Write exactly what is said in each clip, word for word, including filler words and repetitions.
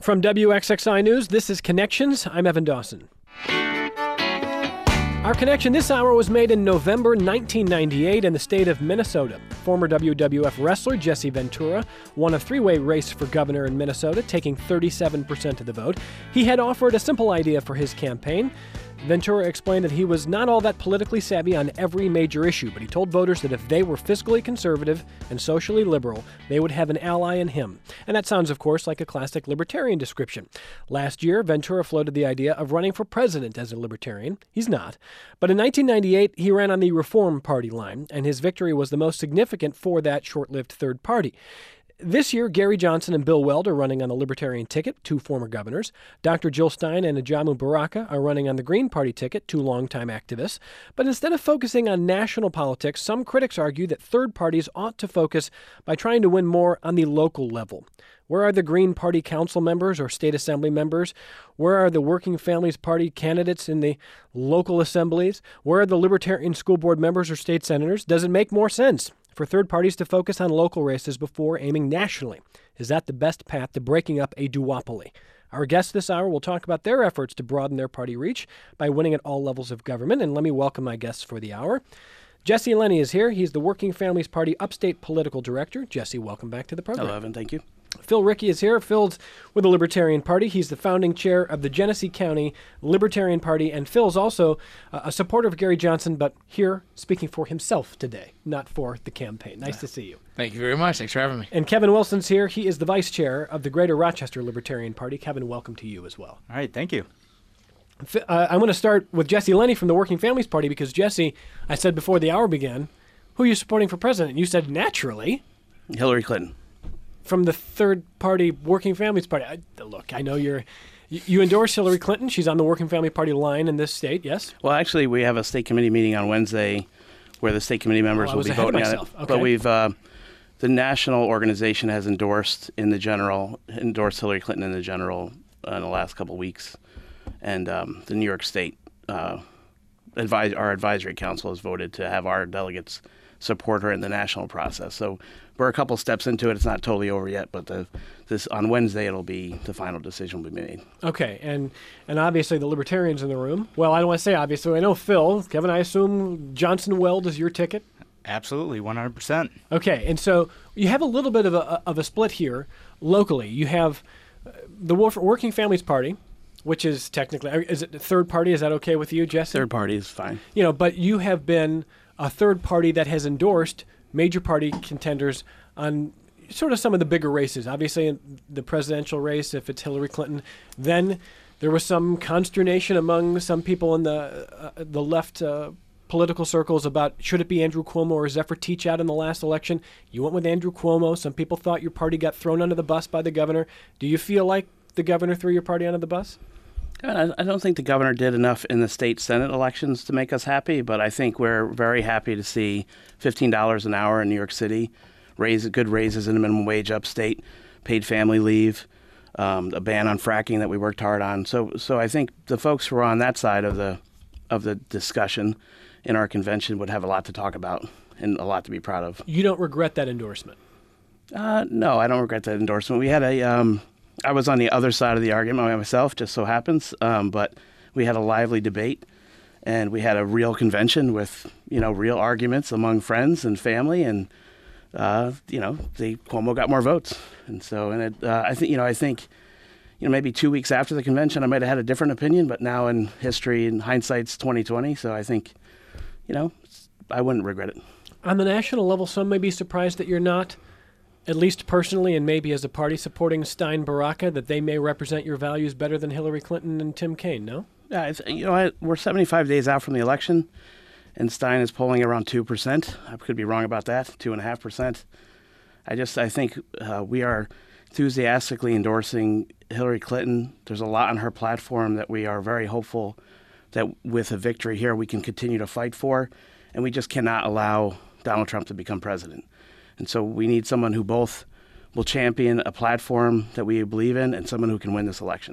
From W X X I News, this is Connections. I'm Evan Dawson. Our connection this hour was made in November nineteen ninety-eight in the state of Minnesota. Former W W F wrestler Jesse Ventura won a three-way race for governor in Minnesota, taking thirty-seven percent of the vote. He had offered a simple idea for his campaign. Ventura explained that he was not all that politically savvy on every major issue, but he told voters that if they were fiscally conservative and socially liberal, they would have an ally in him. And that sounds, of course, like a classic libertarian description. Last year, Ventura floated the idea of running for president as a libertarian. He's not. But in nineteen ninety-eight, he ran on the Reform Party line, and his victory was the most significant for that short-lived third party. This year, Gary Johnson and Bill Weld are running on the Libertarian ticket, two former governors. Doctor Jill Stein and Ajamu Baraka are running on the Green Party ticket, two longtime activists. But instead of focusing on national politics, some critics argue that third parties ought to focus by trying to win more on the local level. Where are the Green Party council members or state assembly members? Where are the Working Families Party candidates in the local assemblies? Where are the Libertarian school board members or state senators? Does it make more sense for third parties to focus on local races before aiming nationally? Is that the best path to breaking up a duopoly? Our guests this hour will talk about their efforts to broaden their party reach by winning at all levels of government. And let me welcome my guests for the hour. Jesse Lenny is here. He's the Working Families Party Upstate Political Director. Jesse, welcome back to the program. Hello, Evan. Thank you. Phil Rickey is here. Phil's with the Libertarian Party. He's the founding chair of the Genesee County Libertarian Party, and Phil's also uh, a supporter of Gary Johnson, but here speaking for himself today, not for the campaign. Nice to see you. Thank you very much. Thanks for having me. And Kevin Wilson's here. He is the vice chair of the Greater Rochester Libertarian Party. Kevin, welcome to you as well. All right, thank you. Uh, I want to start with Jesse Lenny from the Working Families Party because, Jesse, I said before the hour began, who are you supporting for president? You said naturally Hillary Clinton. From the third party Working Families Party. I, look, I know you're you, you endorse Hillary Clinton. She's on the Working Family Party line in this state, yes? Well, actually, we have a state committee meeting on Wednesday where the state committee members oh, I will was be ahead of voting on it. myself. Okay. But we've uh, the national organization has endorsed in the general endorsed Hillary Clinton in the general uh, in the last couple of weeks, and um, the New York State uh, advise our advisory council has voted to have our delegates support her in the national process. So we're a couple steps into it. It's not totally over yet, but the, this on Wednesday it'll be the final decision will be made. Okay, and and obviously the Libertarians in the room. Well, I don't want to say obviously. I know Phil, Kevin. I assume Johnson Weld is your ticket. Absolutely, one hundred percent. Okay, and so you have a little bit of a of a split here locally. You have the Working Families Party, which is technically is it the third party? Is that okay with you, Jesse? Third party is fine. You know, but you have been a third party that has endorsed major party contenders on sort of some of the bigger races. Obviously, in the presidential race, if it's Hillary Clinton, then there was some consternation among some people in the uh, the left uh, political circles about should it be Andrew Cuomo or Zephyr Teachout in the last election. You went with Andrew Cuomo. Some people thought your party got thrown under the bus by the governor. Do you feel like the governor threw your party under the bus? I I don't think the governor did enough in the state Senate elections to make us happy, but I think we're very happy to see fifteen dollars an hour in New York City, raise good raises in the minimum wage upstate, paid family leave, um, a ban on fracking that we worked hard on. So, so I think the folks who are on that side of the of the discussion in our convention would have a lot to talk about and a lot to be proud of. You don't regret that endorsement? Uh, no, I don't regret that endorsement. We had a um, I was on the other side of the argument myself, just so happens, um, but we had a lively debate, and we had a real convention with, you know, real arguments among friends and family, and, uh, you know, the Cuomo got more votes. And so, and it, uh, I think, you know, I think, you know, maybe two weeks after the convention, I might have had a different opinion, but now in history, in hindsight's twenty twenty, so I think, you know, I wouldn't regret it. On the national level, some may be surprised that you're not, at least personally and maybe as a party supporting Stein Baraka, that they may represent your values better than Hillary Clinton and Tim Kaine, no? Yeah, it's, you know, I, we're seventy-five days out from the election, and Stein is polling around two percent. I could be wrong about that, two point five percent. I just, I think uh, we are enthusiastically endorsing Hillary Clinton. There's a lot on her platform that we are very hopeful that with a victory here we can continue to fight for, and we just cannot allow Donald Trump to become president. And so we need someone who both will champion a platform that we believe in and someone who can win this election.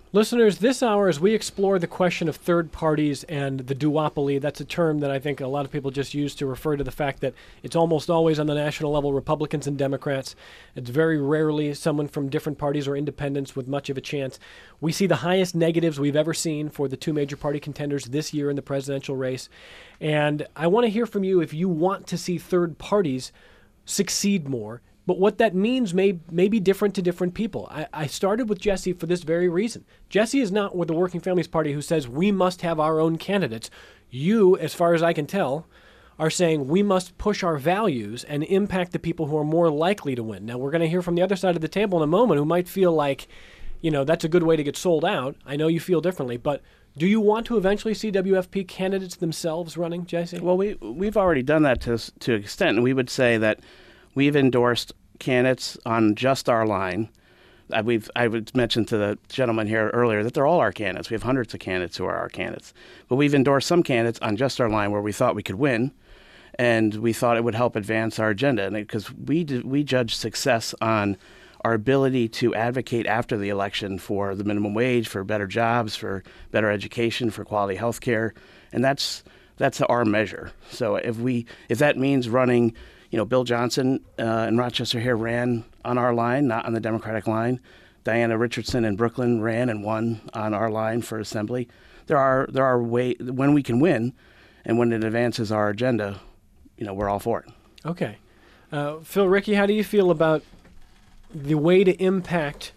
Listeners, this hour, as we explore the question of third parties and the duopoly, that's a term that I think a lot of people just use to refer to the fact that it's almost always on the national level Republicans and Democrats. It's very rarely someone from different parties or independents with much of a chance. We see the highest negatives we've ever seen for the two major party contenders this year in the presidential race. And I want to hear from you if you want to see third parties succeed more. But what that means may may be different to different people. I, I started with Jesse for this very reason. Jesse is not with the Working Families Party who says we must have our own candidates. You, as far as I can tell, are saying we must push our values and impact the people who are more likely to win. Now, we're going to hear from the other side of the table in a moment who might feel like, you know, that's a good way to get sold out. I know you feel differently, but do you want to eventually see W F P candidates themselves running, Jesse? Well, we, we've already done that to, to an extent, and we would say that we've endorsed candidates on just our line. Uh, we've I would mention to the gentleman here earlier that they're all our candidates. We have hundreds of candidates who are our candidates. But we've endorsed some candidates on just our line where we thought we could win, and we thought it would help advance our agenda. And because we did, we judge success on our ability to advocate after the election for the minimum wage, for better jobs, for better education, for quality health care, and that's that's our measure. So if we if that means running. You know, Bill Johnson uh, in Rochester here ran on our line, not on the Democratic line. Diana Richardson in Brooklyn ran and won on our line for Assembly. There are there are way when we can win, and when it advances our agenda, you know, we're all for it. Okay, uh, Phil, Ricky, how do you feel about the way to impact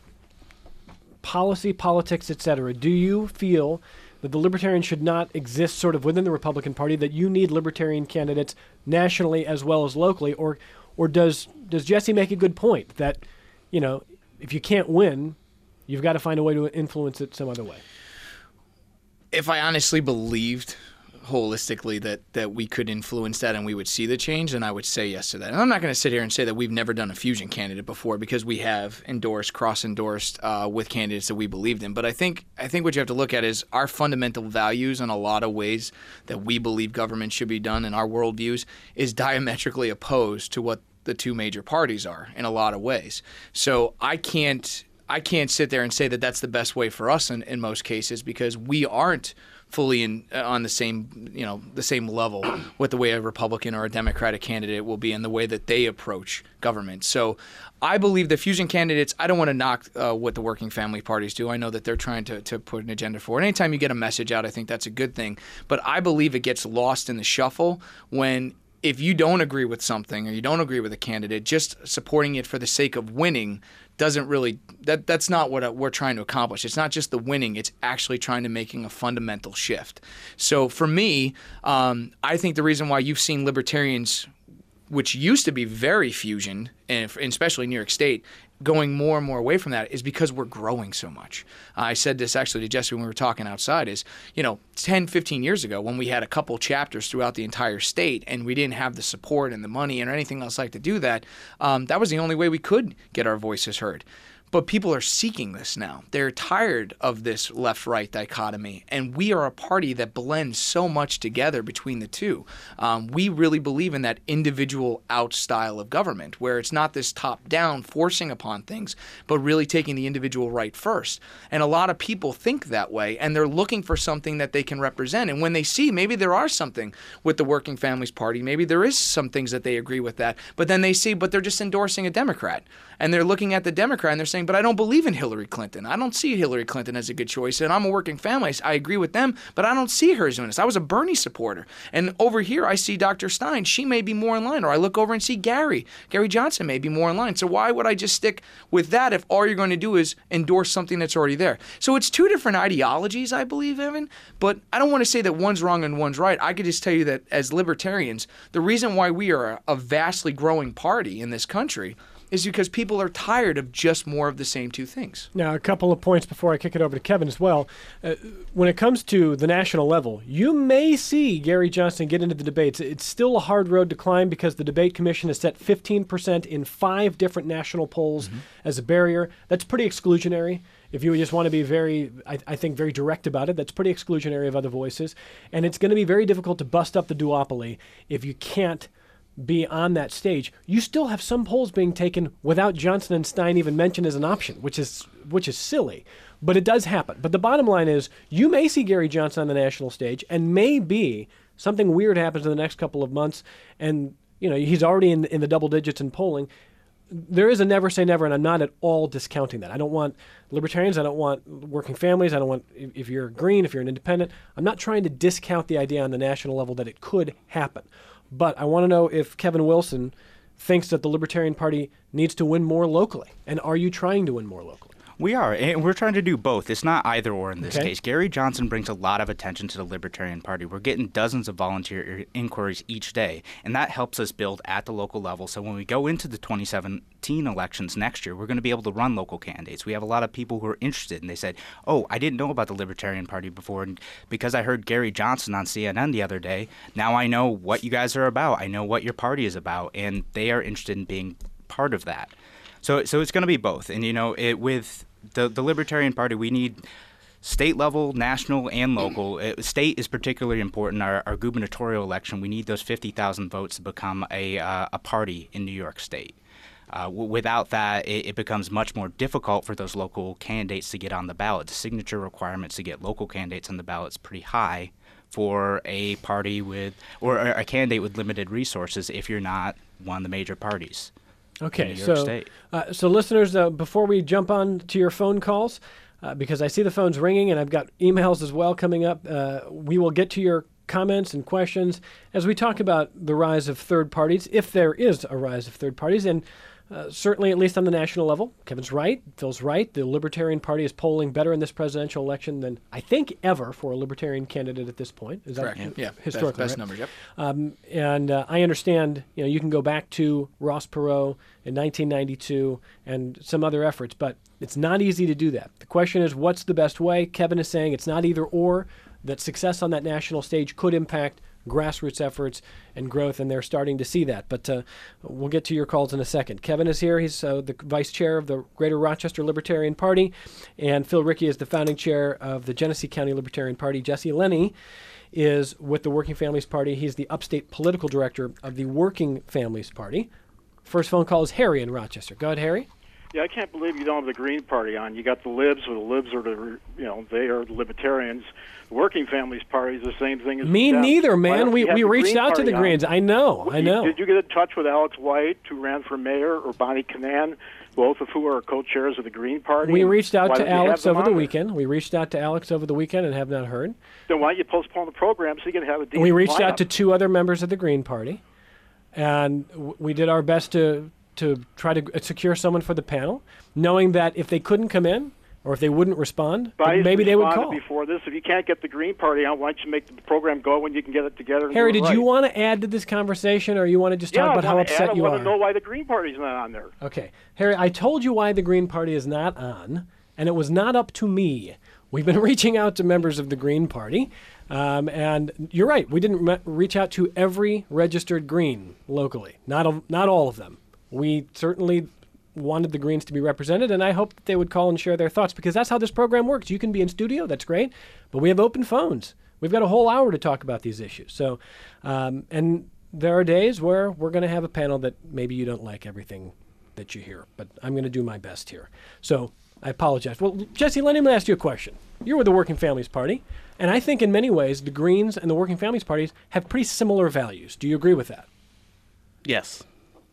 policy, politics, et cetera? Do you feel that the Libertarians should not exist sort of within the Republican Party, that you need Libertarian candidates nationally as well as locally? Or or does does Jesse make a good point that, you know, if you can't win, you've got to find a way to influence it some other way? If I honestly believed holistically that that we could influence that and we would see the change, then I would say yes to that. And I'm not going to sit here and say that we've never done a fusion candidate before, because we have endorsed, cross-endorsed uh, with candidates that we believed in. But I think I think what you have to look at is our fundamental values in a lot of ways that we believe government should be done in our worldviews is diametrically opposed to what the two major parties are in a lot of ways. So I can't I can't sit there and say that that's the best way for us in, in most cases, because we aren't fully in uh, on the same, you know, the same level with the way a Republican or a Democratic candidate will be and the way that they approach government. So I believe the fusion candidates, I don't want to knock uh, what the working family parties do. I know that they're trying to, to put an agenda forward. Anytime you get a message out, I think that's a good thing. But I believe it gets lost in the shuffle when if you don't agree with something or you don't agree with a candidate, just supporting it for the sake of winning doesn't really that that's not what we're trying to accomplish. It's not just the winning, it's actually trying to making a fundamental shift. So for me, um, I think the reason why you've seen libertarians, which used to be very fusion, and especially New York State, going more and more away from that is because we're growing so much. Uh, I said this actually to Jesse when we were talking outside is, you know, ten, fifteen years ago when we had a couple chapters throughout the entire state and we didn't have the support and the money and anything else like to do that, um, that was the only way we could get our voices heard. But people are seeking this now. They're tired of this left-right dichotomy, and we are a party that blends so much together between the two. Um, we really believe in that individual out style of government, where it's not this top-down forcing upon things, but really taking the individual right first. And a lot of people think that way, and they're looking for something that they can represent. And when they see maybe there are something with the Working Families Party, maybe there is some things that they agree with that, but then they see, but they're just endorsing a Democrat. And they're looking at the Democrat and they're saying, but I don't believe in Hillary Clinton. I don't see Hillary Clinton as a good choice. And I'm a working family. I agree with them, but I don't see her as doing this. I was a Bernie supporter. And over here, I see Doctor Stein. She may be more in line. Or I look over and see Gary. Gary Johnson may be more in line. So why would I just stick with that if all you're going to do is endorse something that's already there? So it's two different ideologies, I believe, Evan. But I don't want to say that one's wrong and one's right. I could just tell you that as libertarians, the reason why we are a vastly growing party in this country is because people are tired of just more of the same two things. Now, a couple of points before I kick it over to Kevin as well. Uh, when it comes to the national level, you may see Gary Johnson get into the debates. It's still a hard road to climb because the debate commission has set fifteen percent in five different national polls mm-hmm. as a barrier. That's pretty exclusionary. If you just want to be very, I, I think, very direct about it, that's pretty exclusionary of other voices. And it's going to be very difficult to bust up the duopoly if you can't be on that stage, you still have some polls being taken without Johnson and Stein even mentioned as an option, which is which is silly. But it does happen. But the bottom line is you may see Gary Johnson on the national stage, and maybe something weird happens in the next couple of months, and you know he's already in, in the double digits in polling. There is a never say never, and I'm not at all discounting that. I don't want libertarians. I don't want working families. I don't want, if you're green, if you're an independent, I'm not trying to discount the idea on the national level that it could happen. But I want to know if Kevin Wilson thinks that the Libertarian Party needs to win more locally. And are you trying to win more locally? We are, and we're trying to do both. It's not either or in this Okay. case. Gary Johnson brings a lot of attention to the Libertarian Party. We're getting dozens of volunteer inquiries each day, and that helps us build at the local level. So when we go into the twenty seventeen elections next year, we're going to be able to run local candidates. We have a lot of people who are interested, and they said, oh, I didn't know about the Libertarian Party before, and because I heard Gary Johnson on C N N the other day, now I know what you guys are about. I know what your party is about, and they are interested in being part of that. So, so it's going to be both. And, you know, it, with the, the Libertarian Party, we need state level, national, and local. It, state is particularly important. Our, our gubernatorial election, we need those fifty thousand votes to become a, uh, a party in New York State. Uh, w- without that, it, it becomes much more difficult for those local candidates to get on the ballot. The signature requirements to get local candidates on the ballot is pretty high for a party with, or a candidate with limited resources if you're not one of the major parties. Okay, New York so State. uh, so listeners, uh, before we jump on to your phone calls, uh, because I see the phones ringing and I've got emails as well coming up, uh, we will get to your comments and questions as we talk about the rise of third parties, if there is a rise of third parties, and uh, certainly at least on the national level. Kevin's right, Phil's right. The Libertarian Party is polling better in this presidential election than I think ever for a Libertarian candidate at this point. Is that Correct. Yeah. Best, historically best right? numbers. Yep. Um, and uh, I understand, you know, you can go back to Ross Perot in nineteen ninety-two and some other efforts, but it's not easy to do that. The question is, what's the best way? Kevin is saying it's not either or, that success on that national stage could impact grassroots efforts and growth, and they're starting to see that. But uh, we'll get to your calls in a second. Kevin is here. He's uh, the vice chair of the Greater Rochester Libertarian Party, and Phil Rickey is the founding chair of the Genesee County Libertarian Party. Jesse Lenny is with the Working Families Party. He's the upstate political director of the Working Families Party. First phone call is Harry in Rochester. Go ahead, Harry. Yeah, I can't believe you don't have the Green Party on. You got the Libs, or the Libs are the, you know, they are the Libertarians. The Working Families Party is the same thing as Me the Dems. neither, Why man. don't We you have we the reached Green out to Party the on? Greens. I know, I know. Did you get in touch with Alex White, who ran for mayor, or Bonnie Canan, both of who are co-chairs of the Green Party? We reached out Why to don't you have Alex them over the on there? weekend. We reached out to Alex over the weekend and have not heard. Then why don't you postpone the program so you can have a decent We reached lineup? out to two other members of the Green Party, and w- we did our best to to try to secure someone for the panel, knowing that if they couldn't come in or if they wouldn't respond, Why then maybe they would responded call. Before this, if you can't get the Green Party on, why don't you make the program go when you can get it together? And Harry, do it did right? you want to add to this conversation, or you want to just yeah, talk I about how wanna add, upset I you want are? to know why the Green Party's not on there. Okay. Harry, I told you why the Green Party is not on, and it was not up to me. We've been reaching out to members of the Green Party, um, and you're right. We didn't re- reach out to every registered Green locally, not a, not all of them. We certainly wanted the Greens to be represented, and I hope that they would call and share their thoughts, because that's how this program works. You can be in studio, that's great, but we have open phones. We've got a whole hour to talk about these issues. So, um, and there are days where we're going to have a panel that maybe you don't like everything that you hear, but I'm going to do my best here. So I apologize. Well, Jesse, let me ask you a question. You're with the Working Families Party, and I think in many ways the Greens and the Working Families Parties have pretty similar values. Do you agree with that? Yes.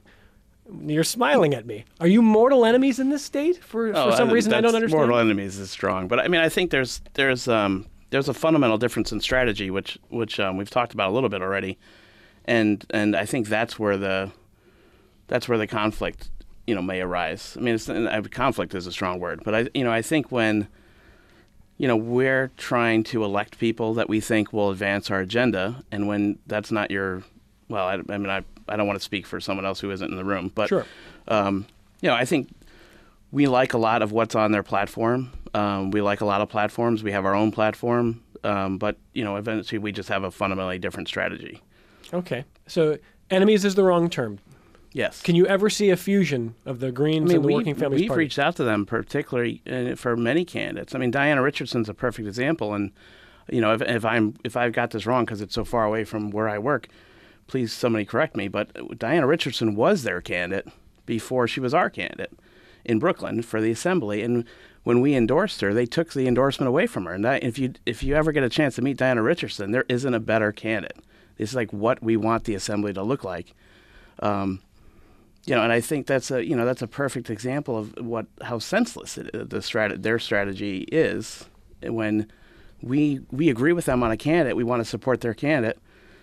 You're smiling at me. Are you mortal enemies in this state for, Oh, for some I- reason I don't that's- understand? Mortal enemies is strong, but I mean, I think there's there's um, there's a fundamental difference in strategy, which which um, we've talked about a little bit already, and and I think that's where the that's where the conflict, you know, may arise. I mean, it's, and, uh, conflict is a strong word, but I you know I think when you know we're trying to elect people that we think will advance our agenda, and when that's not your well, I, I mean, I I don't want to speak for someone else who isn't in the room, but Sure. um, you know, I think we like a lot of what's on their platform. Um, we like a lot of platforms. We have our own platform, um, but you know, eventually we just have a fundamentally different strategy. Okay. So enemies is the wrong term. Yes. Can you ever see a fusion of the I Greens mean, and the we, Working Families we've Party? reached out to them, particularly uh, for many candidates. I mean, Diana Richardson's a perfect example, and you know, if, if I'm if I've got this wrong because it's so far away from where I work, please somebody correct me, but Diana Richardson was their candidate before she was our candidate in Brooklyn for the assembly. And when we endorsed her, they took the endorsement away from her. And that, if you if you ever get a chance to meet Diana Richardson, there isn't a better candidate. It's like what we want the assembly to look like. Um, you know, and I think that's a you know that's a perfect example of what how senseless it, the strat- their strategy is. When we we agree with them on a candidate, we want to support their candidate.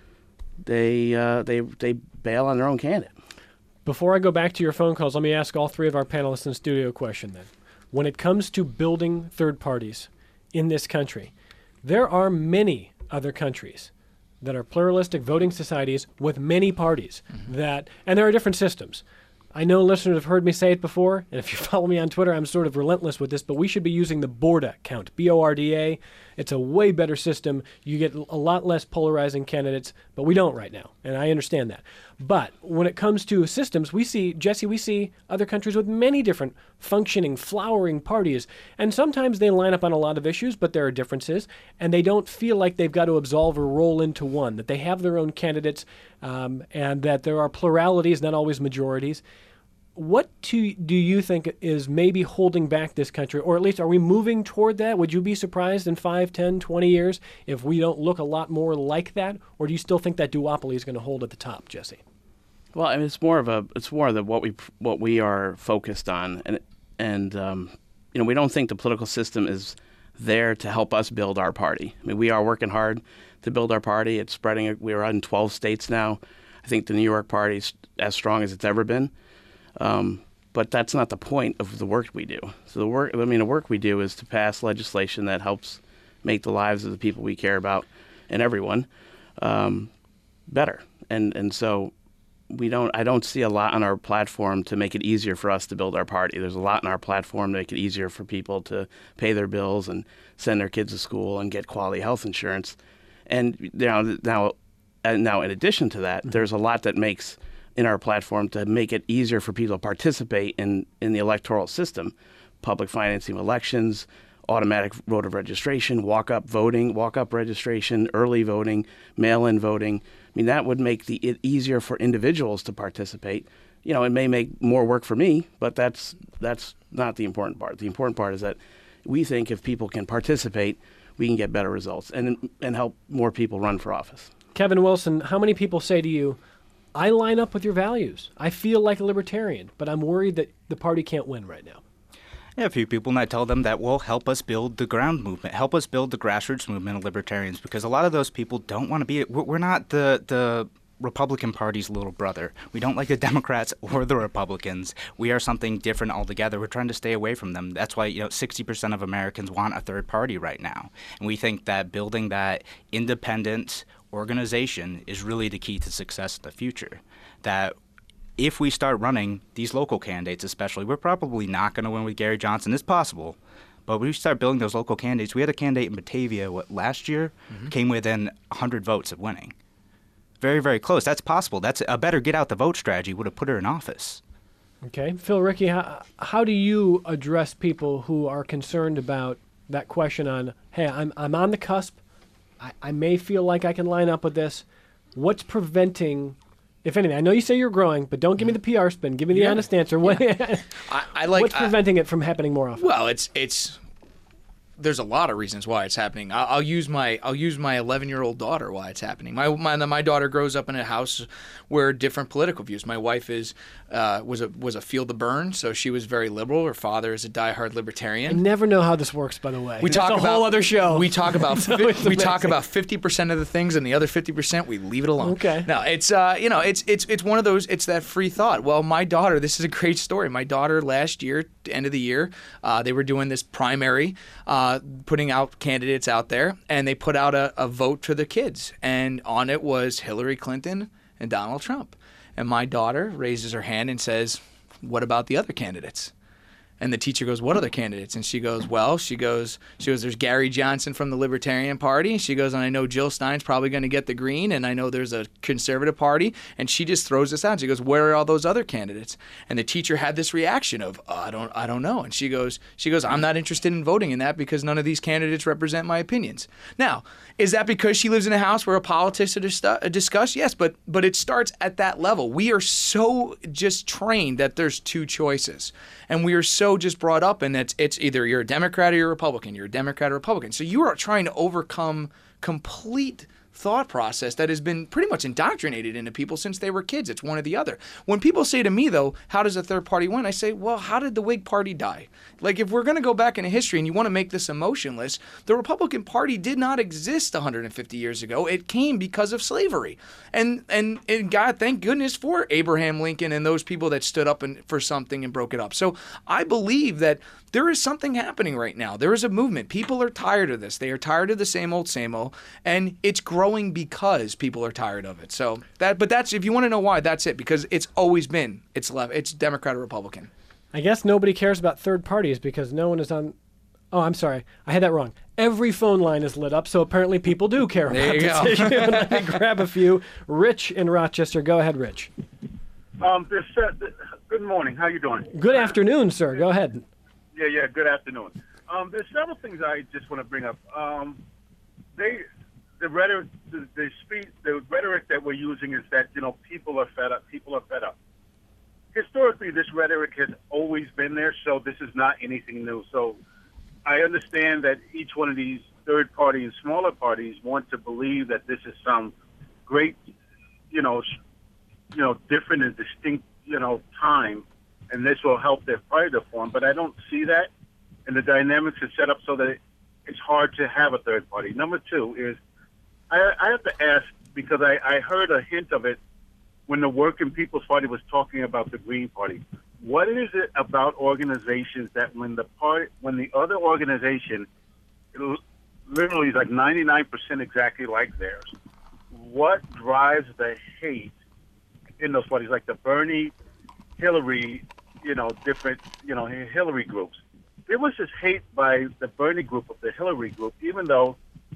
They uh, they they bail on their own candidate. Before I go back to your phone calls, let me ask all three of our panelists in the studio a question then. When it comes to building third parties in this country, there are many other countries that are pluralistic voting societies with many parties mm-hmm. that, and there are different systems. I know listeners have heard me say it before, and if you follow me on Twitter, I'm sort of relentless with this, but we should be using the BORDA count, B O R D A. It's a way better system. You get a lot less polarizing candidates, but we don't right now, and I understand that. But when it comes to systems, we see, Jesse, we see other countries with many different functioning, flowering parties, and sometimes they line up on a lot of issues, but there are differences, and they don't feel like they've got to absolve or roll into one, that they have their own candidates, um, and that there are pluralities, not always majorities. What to, do you think is maybe holding back this country, or at least are we moving toward that? Would you be surprised in five, ten, twenty years if we don't look a lot more like that? Or do you still think that duopoly is going to hold at the top, Jesse? Well, I mean, it's more of a it's more of the, what we what we are focused on, and and um, you know, we don't think the political system is there to help us build our party. I mean, we are working hard to build our party. It's spreading. We're in twelve states now. I think the New York party is as strong as it's ever been. Um, but that's not the point of the work we do. So the work, I mean, the work we do is to pass legislation that helps make the lives of the people we care about and everyone um, better. And and so we don't. I don't see a lot on our platform to make it easier for us to build our party. There's a lot in our platform to make it easier for people to pay their bills and send their kids to school and get quality health insurance. And now, now, and now, in addition to that, mm-hmm. there's a lot that makes in our platform to make it easier for people to participate in, in the electoral system, public financing of elections, automatic voter registration, walk-up voting, walk-up registration, early voting, mail-in voting. I mean, that would make the, it easier for individuals to participate. You know, it may make more work for me, but that's that's not the important part. The important part is that we think if people can participate, we can get better results and and help more people run for office. Kevin Wilson, how many people say to you, I line up with your values. I feel like a libertarian, but I'm worried that the party can't win right now? Yeah, a few people, and I tell them that will help us build the ground movement, help us build the grassroots movement of libertarians, because a lot of those people don't want to be, we're not the, the Republican Party's little brother. We don't like the Democrats or the Republicans. We are something different altogether. We're trying to stay away from them. That's why, you know, sixty percent of Americans want a third party right now. And we think that building that independent organization is really the key to success in the future. That if we start running these local candidates especially, we're probably not going to win with Gary Johnson. It's possible. But when we start building those local candidates, we had a candidate in Batavia what, last year, mm-hmm. came within one hundred votes of winning. Very, very close. That's possible. That's a better get-out-the-vote strategy would have put her in office. Okay. Phil Rickey, how, how do you address people who are concerned about that question on, hey, I'm I'm on the cusp. I, I may feel like I can line up with this. What's preventing, if anything, I know you say you're growing, but don't give me the P R spin. Give me the yeah. honest answer. What, yeah. I, I like, what's preventing I, it from happening more often? Well, it's it's there's a lot of reasons why it's happening. I'll, I'll use my I'll use my eleven-year-old daughter why it's happening. My my my daughter grows up in a house where different political views. My wife is uh, was a was a field of burn, so she was very liberal. Her father is a diehard libertarian. I never know how this works, by the way. We That's talk a about, whole other show. We talk about fi- we talk about fifty percent of the things, and the other fifty percent we leave it alone. Okay. No, it's uh, you know, it's it's it's one of those. It's that free thought. Well, my daughter. This is a great story. My daughter last year, end of the year, uh, they were doing this primary, uh, putting out candidates out there, and they put out a, a vote for the kids, and on it was Hillary Clinton and Donald Trump. And my daughter raises her hand and says, what about the other candidates? And the teacher goes, what other candidates? And she goes, well, she goes, she goes, there's Gary Johnson from the Libertarian Party. She goes, and I know Jill Stein's probably going to get the Green, and I know there's a Conservative Party. And she just throws this out. She goes, where are all those other candidates? And the teacher had this reaction of, oh, I don't, I don't know. And she goes, she goes, I'm not interested in voting in that because none of these candidates represent my opinions. Now, is that because she lives in a house where a politics are discussed? Yes, but but it starts at that level. We are so just trained that there's two choices. And we are so just brought up in that it's either you're a Democrat or you're a Republican. You're a Democrat or Republican. So you are trying to overcome complete thought process that has been pretty much indoctrinated into people since they were kids. It's one or the other. When people say to me, though, how does a third party win? I say, well, how did the Whig Party die? Like, if we're going to go back into history and you want to make this emotionless, the Republican Party did not exist one hundred fifty years ago. It came because of slavery. And and, and God, thank goodness for Abraham Lincoln and those people that stood up and, for something and broke it up. So I believe that there is something happening right now. There is a movement. People are tired of this. They are tired of the same old, same old. And it's growing because people are tired of it. So that, but that's, if you want to know why, that's it. Because it's always been, it's left, it's Democrat or Republican. I guess nobody cares about third parties because no one is on. Oh, I'm sorry. I had that wrong. Every phone line is lit up, so apparently people do care there about you this go. issue. Let me grab a few. Rich in Rochester. Go ahead, Rich. Um, this, uh, good morning. How you doing? Good afternoon, sir. Go ahead. Yeah, yeah. Good afternoon. Um, there's several things I just want to bring up. Um, they, the rhetoric, the, the speech, the rhetoric that we're using is that you know people are fed up. People are fed up. Historically, this rhetoric has always been there, so this is not anything new. So I understand that each one of these third party and smaller parties want to believe that this is some great, you know, you know, different and distinct, you know, time, and this will help their party to form. But I don't see that, and the dynamics are set up so that it's hard to have a third party. Number two is I, I have to ask, because I, I heard a hint of it when the Working People's Party was talking about the Green Party. What is it about organizations that when the party, when the other organization literally is like ninety-nine percent exactly like theirs, what drives the hate in those parties, like the Bernie, Hillary, you know, different, you know, Hillary groups? There was this hate by the Bernie group of the Hillary group, even though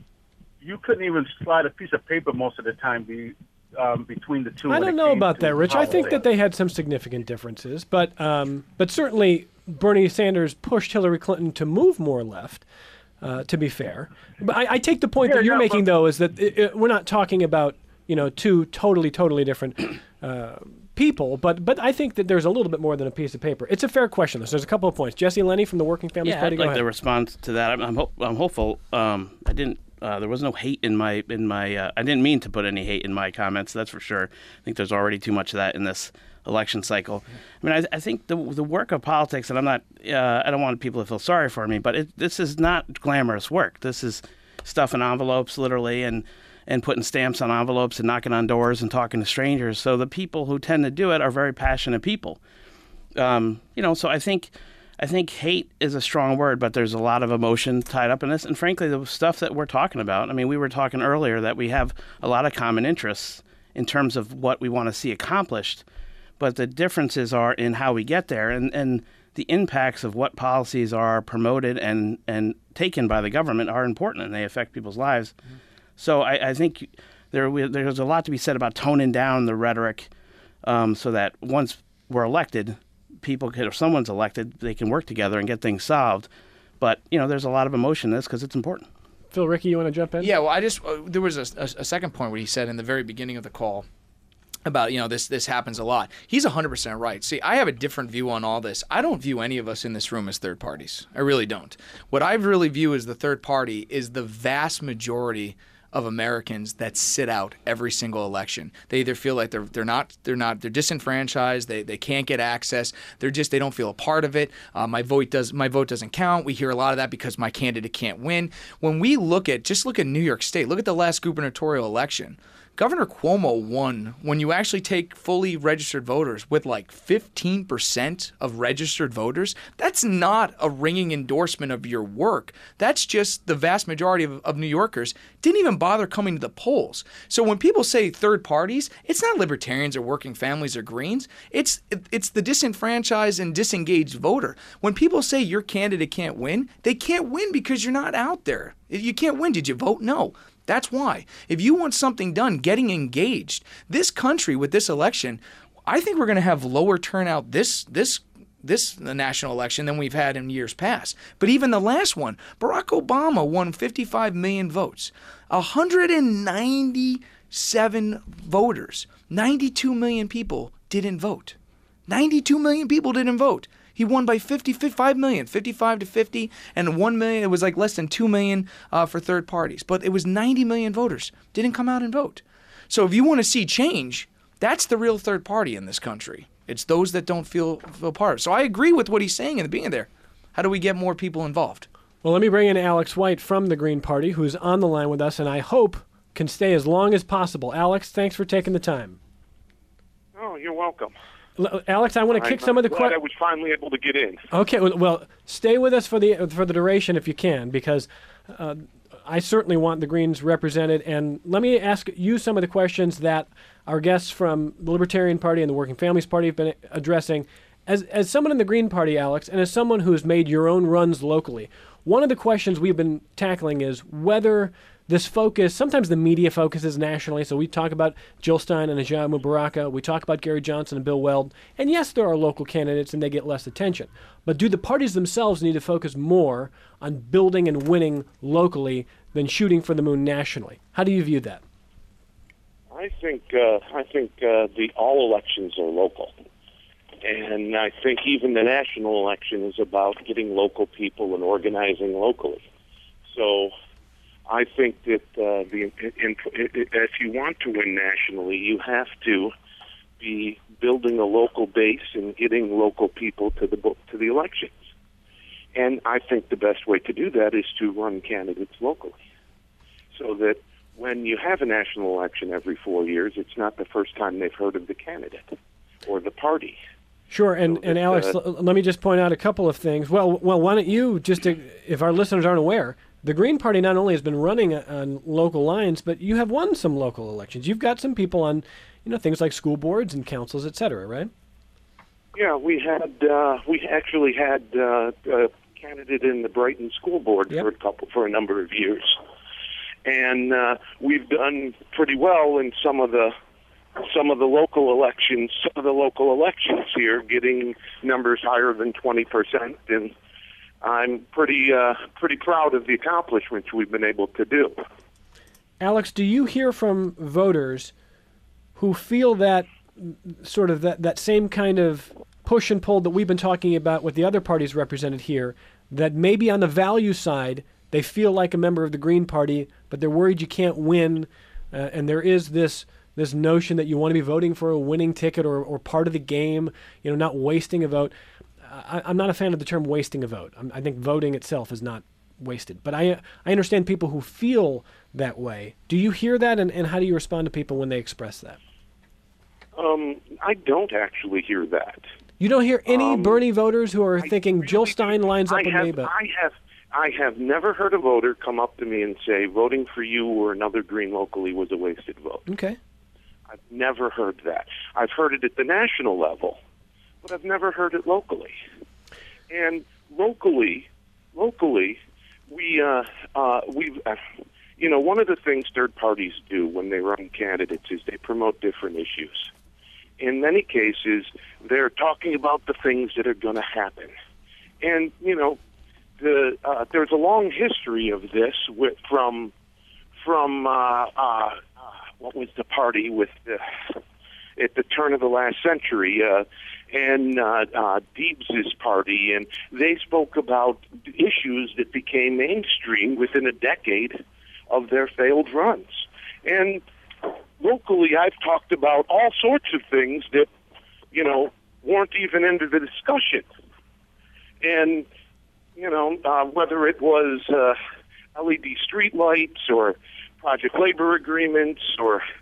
you couldn't even slide a piece of paper most of the time be, um, between the two. I don't know about that, Rich. I think that they had some significant differences, but um, but certainly Bernie Sanders pushed Hillary Clinton to move more left. Uh, to be fair, but I, I take the point Yeah, that you're yeah, making, but- though, is that it, it, we're not talking about you know two totally totally different uh, people, but but I think that there's a little bit more than a piece of paper. It's a fair question. There's a couple of points. Jesse Lenny from the Working Families Yeah, Party. I'd Go like ahead. to respond to that. I'm I'm, hope, I'm hopeful. Um, I didn't. Uh, there was no hate in my in my. Uh, I didn't mean to put any hate in my comments. That's for sure. I think there's already too much of that in this election cycle. I mean, I, I think the the work of politics, and I'm not. Uh, I don't want people to feel sorry for me, but it, this is not glamorous work. This is stuffing envelopes, literally, and and putting stamps on envelopes and knocking on doors and talking to strangers. So the people who tend to do it are very passionate people. Um, you know, so I think. I think hate is a strong word, but there's a lot of emotion tied up in this. And frankly, the stuff that we're talking about, I mean, we were talking earlier that we have a lot of common interests in terms of what we want to see accomplished, but the differences are in how we get there and, and the impacts of what policies are promoted and, and taken by the government are important, and they affect people's lives. Mm-hmm. So I, I think there we, there's a lot to be said about toning down the rhetoric um, so that once we're elected, people can, if someone's elected, they can work together and get things solved. But, you know, there's a lot of emotion in this because it's important. Phil Ricky, you want to jump in? Yeah, well, I just, uh, there was a, a, a second point where he said in the very beginning of the call about, you know, this this happens a lot. He's one hundred percent right. See, I have a different view on all this. I don't view any of us in this room as third parties. I really don't. What I really view as the third party is the vast majority of Americans that sit out every single election. They either feel like they're they're not they're not they're disenfranchised. They they can't get access. They're just they don't feel a part of it. Uh, my vote does my vote doesn't count. We hear a lot of that because my candidate can't win. When we look at just look at New York State, look at the last gubernatorial election. Governor Cuomo won when you actually take fully registered voters with like fifteen percent of registered voters. That's not a ringing endorsement of your work. That's just the vast majority of, of New Yorkers didn't even bother coming to the polls. So when people say third parties, it's not libertarians or working families or Greens. It's it's the disenfranchised and disengaged voter. When people say your candidate can't win, they can't win because you're not out there. You can't win. Did you vote? No. That's why. If you want something done, getting engaged, this country with this election, I think we're going to have lower turnout this this this national election than we've had in years past. But even the last one, Barack Obama won fifty-five million votes. one hundred ninety-seven voters, ninety-two million people didn't vote. ninety-two million people didn't vote. He won by fifty, fifty-five million, fifty-five to fifty, and one million, it was like less than two million uh, for third parties. But it was ninety million voters didn't come out and vote. So if you want to see change, that's the real third party in this country. It's those that don't feel, feel part of it. So I agree with what he's saying in the beginning there. How do we get more people involved? Well, let me bring in Alex White from the Green Party, who's on the line with us, and I hope can stay as long as possible. Alex, thanks for taking the time. Oh, you're welcome. L- Alex, I want to kick I'm some of the glad questions. I was finally able to get in. Okay, well, well, stay with us for the for the duration if you can, because uh, I certainly want the Greens represented. And let me ask you some of the questions that our guests from the Libertarian Party and the Working Families Party have been addressing. As as someone in the Green Party, Alex, and as someone who's made your own runs locally, one of the questions we've been tackling is whether this focus, sometimes the media focuses nationally, so we talk about Jill Stein and Najat Mubaraka, we talk about Gary Johnson and Bill Weld, and yes, there are local candidates and they get less attention. But do the parties themselves need to focus more on building and winning locally than shooting for the moon nationally? How do you view that? I think uh, I think uh, the all elections are local, and I think even the national election is about getting local people and organizing locally. So I think that uh, the in, in, if you want to win nationally, you have to be building a local base and getting local people to the to the elections. And I think the best way to do that is to run candidates locally, so that when you have a national election every four years, it's not the first time they've heard of the candidate or the party. Sure, and, So and that, Alex, uh, l- let me just point out a couple of things. Well, well, why don't you, just to, if our listeners aren't aware, the Green Party not only has been running on local lines, but you have won some local elections. You've got some people on, you know, things like school boards and councils, et cetera, right? Yeah, we had uh, we actually had uh, a candidate in the Brighton School Board Yep. for a couple for a number of years, and uh, we've done pretty well in some of the some of the local elections. Some of the local elections here, getting numbers higher than twenty percent, and I'm pretty uh, pretty proud of the accomplishments we've been able to do. Alex, do you hear from voters who feel that sort of that, that same kind of push and pull that we've been talking about with the other parties represented here, that maybe on the value side they feel like a member of the Green Party, but they're worried you can't win, uh, and there is this this notion that you want to be voting for a winning ticket or, or part of the game, you know, not wasting a vote. I, I'm not a fan of the term wasting a vote. I'm, I think voting itself is not wasted. But I I understand people who feel that way. Do you hear that, and, and how do you respond to people when they express that? Um, I don't actually hear that. You don't hear any Um, Bernie voters who are I thinking really Jill do. Stein lines up I with have, me, but I have, I have never heard a voter come up to me and say voting for you or another Green locally was a wasted vote. okay. I've never heard that. I've heard it at the national level, but I've never heard it locally. And locally, locally, we, uh, uh, we, uh, you know, one of the things third parties do when they run candidates is they promote different issues. In many cases, they're talking about the things that are going to happen. And, you know, the, uh, there's a long history of this with, from, from uh, uh, what was the party with the, at the turn of the last century, uh, and uh, uh, Deebs's party, and they spoke about issues that became mainstream within a decade of their failed runs. And locally, I've talked about all sorts of things that, you know, weren't even into the discussion. And, you know, uh, whether it was uh, L E D streetlights or project labor agreements or